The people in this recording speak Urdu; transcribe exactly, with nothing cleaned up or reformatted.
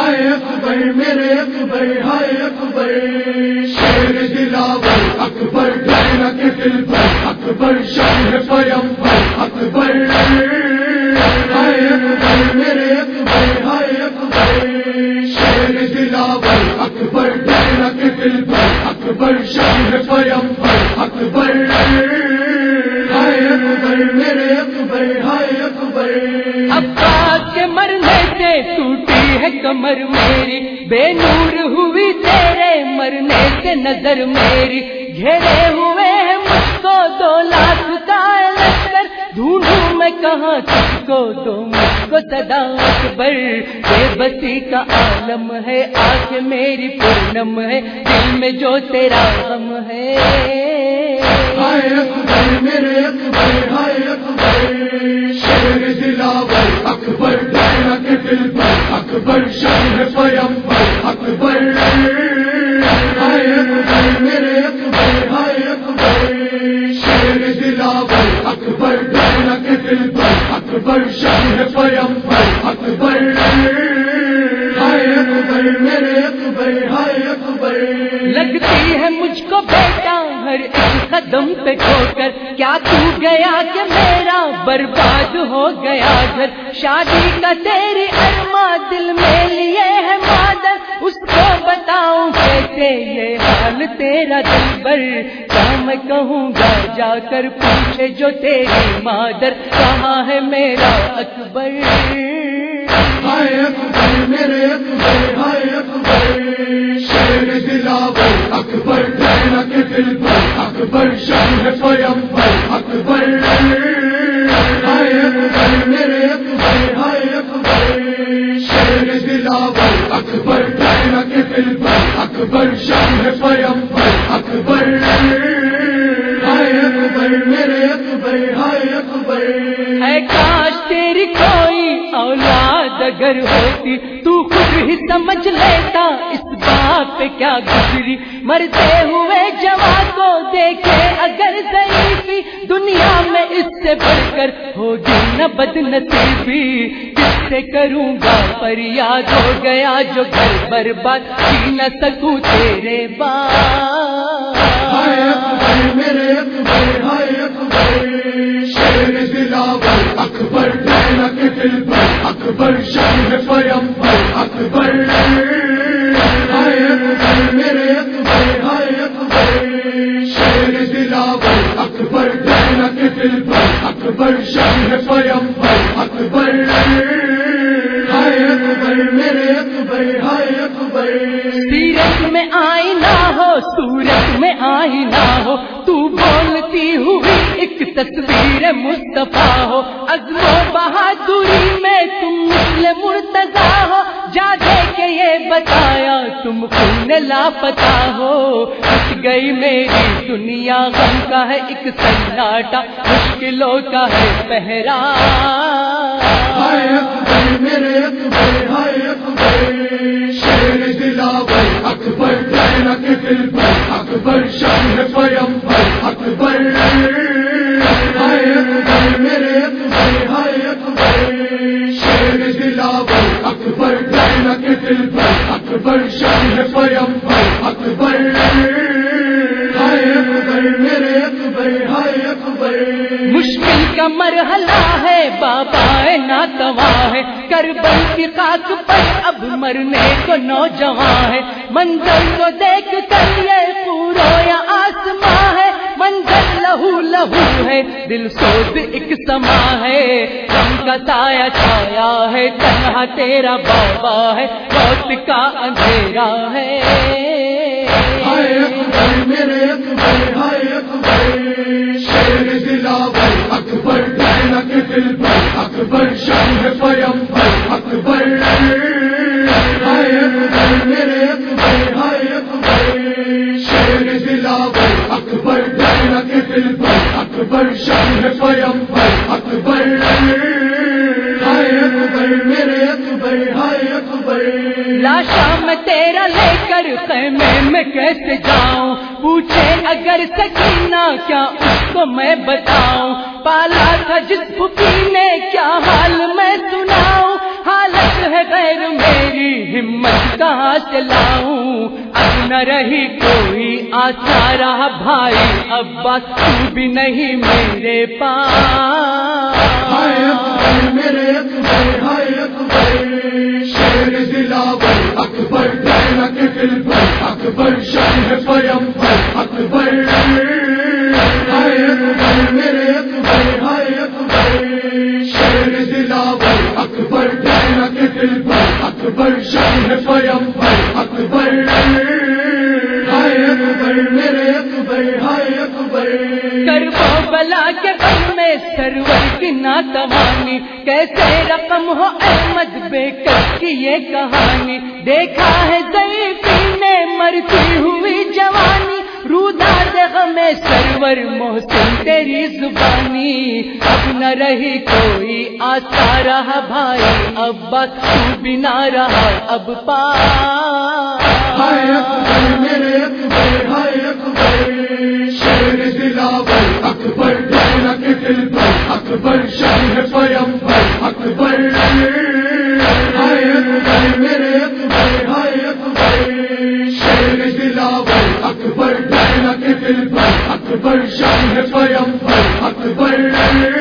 ہائے اکبر میرے اکبر ہائے اکبر شیر دلاور اکبر ڈرنا کے دل پر اکبر شان پیمبر اکبر ہائے اکبر میرے اکبر ہائے اکبر شیر دلاور اکبر ڈرنا کے دل پر اکبر شان پیمبر اکبر ہائے اکبر میرے اکبر ہائے اکبر عباس کے مرنے سے ٹوٹی ہے کمر میری بے نور ہوئی تیرے مرنے سے نظر میری گھیرے ہوئے ہیں مجھ کو دو لاکھ کا لشکر ڈھونڈوں میں کہاں تجھ کو دو مجھ کو صدا اکبر بے بسی کا عالم ہے آنکھ میری پورنم ہے دل میں جو تیرا غم ہے ہائے اکبر میرے اکبر ہائے اکبر شیر دلاور اکبر ڈرنا کے دل پر اکبر شان پیمبر اکبر ہائے اکبر میرے اکبر ہائے اکبر شیر دلاور اکبر ڈرنا کے دل پر اکبر شان پیمبر اکبر ہائے اکبر میرے اکبر ہائے اکبر لگتی ہے مجھ کو بیٹا ہر ایک قدم پہ کھو کر کیا تو گیا کہ میرا برباد ہو گیا گھر شادی کا تیری ارماں دل میں لیے ہے مادر اس کو بتاؤں کیسے یہ حال تیرا دل بر کیا میں کہوں گا جا کر پوچھے جو تیری مادر کہاں ہے میرا اکبر ہائے اکبر میرے اکبر ہائے اکبر شیر دلاور اکبر ڈرنا کے دل پر اکبر شان پیمبر اکبر ہائے اکبر میرے اکبر ہائے اکبر شیر دلاور اکبر ڈرنا کے دل پر اکبر شان پیمبر اکبر ہائے اکبر میرے اکبر ہائے اکبر اے کاش تیری کوئی اولاد اگر ہوتی تو خود ہی سمجھ لیتا اس بات پہ کیا گزری مرتے ہوئے جوان کو دیکھے اگر ضعیفی دنیا میں اس سے بڑھ کر ہوگی نہ بد نصیبی کس سے کروں گا پر یاد ہو گیا جو گھر برباد جی نہ سکوں تیرے بعد ہائے اکبر میرے اکبر ہائے اکبر شیر دلاور اکبر ڈرنا کے دل پر اکبر شان پیمبر اکبر ہائے اکبر میرے اکبر ہائے اکبر شیر دلاور اکبر ڈرنا کے دل پر اکبر شان پیمبر اکبر ہائے اکبر میرے اکبر ہائے اکبر سیرت میں آئینہ ہو صورت میں آئینہ ہو تو بولتی ہوئی ایک تصویر مصطفیٰ ہو عزم و بہادری میں تم مثل مرتضیٰ ہو جا دے کے یہ بتایا تم خون لاپتہ ہو اٹھ گئی میری دنیا غم کا ہے ایک سناٹا مشکلوں کا ہے پہرا ہائے اکبر میرے اکبر ہائے اکبر شیر دلاور اکبر ڈرنا کے دل پر اکبر شان پیمبر اکبر ہائے اکبر میرے اکبر ہائے اکبر شیر دلاور اکبر ڈرنا کے دل پر اکبر شان پیمبر اکبر ہائے اکبر میرے اکبر ہائے اکبر مشکل کا مرحلہ ہے بابا ناتواں ہے کربل کی خاک پر اب مرنے کو نوجوان ہے منظر کو دیکھ کر یہ پورو یا آسماں ہے منظر لہو لہو ہے دل سوز ایک سما ہے غم کا سایہ چھایا ہے تنہا تیرا بابا ہے موت کا اندھیرا ہے ہائے اکبر میرے اکبر ہائے اکبر شیر دلاور اکبر ڈرنا کے دل پر اکبر شان پیمبر اکبر ہائے اکبر میرے اکبر ہائے اکبر شیر دلاور اکبر ڈرنا کے دل پر اکبر شان پیمبر اکبر ہائے اکبر میرے اکبر ہائے اکبر لاشا میں تیرا لے کر خیمے میں کیسے جاؤں پوچھے اگر سکینہ کیا اس کو میں بتاؤں پالا تھا جس پھوپھی نے کیا حال میں سناؤں حالت ہے غیر میری ہمت ہمت کہاں سے لاؤں، اب نہ رہی کوئی آسا رہا بھائی، عباس تو بھی نہیں میرے پاس۔ ہائے اکبر میرے اکبر، ہائے اکبر شیر دلاور، اکبر ڈائنک دل پر، اکبر شاہ پیمبر، اکبر ہائے اکبر میرے اکبر، ہائے اکبر شیر دلاور، اکبر ڈائنک دل پر، اکبر شاہ پیمبر، اکبر ہائے اکبر میرے اکبر، ہائے اکبر۔ کربلا کے غم میں سرور کی ناتوانی، کیسے رقم ہو احمد بے کس کی یہ کہانی، دیکھا ہے ضعیفی نے مرتی ہوئی جوانی، روداد غم سرور محسن تیری زبانی، اب نہ رہی کوئی آسا رہا بھائی، عباس تو بنا رہا اب پاس۔ ہائے اکبر میرے اکبر، ہائے اکبر شیر دلاور، اکبر ڈائنک دل پر، اکبر شاہ پیمبر، اکبر ہائے اکبر میرے اکبر، ہائے اکبر شیر دلاور، اکبر ڈائنک دل پر، اکبر شاہ پیمبر، اکبر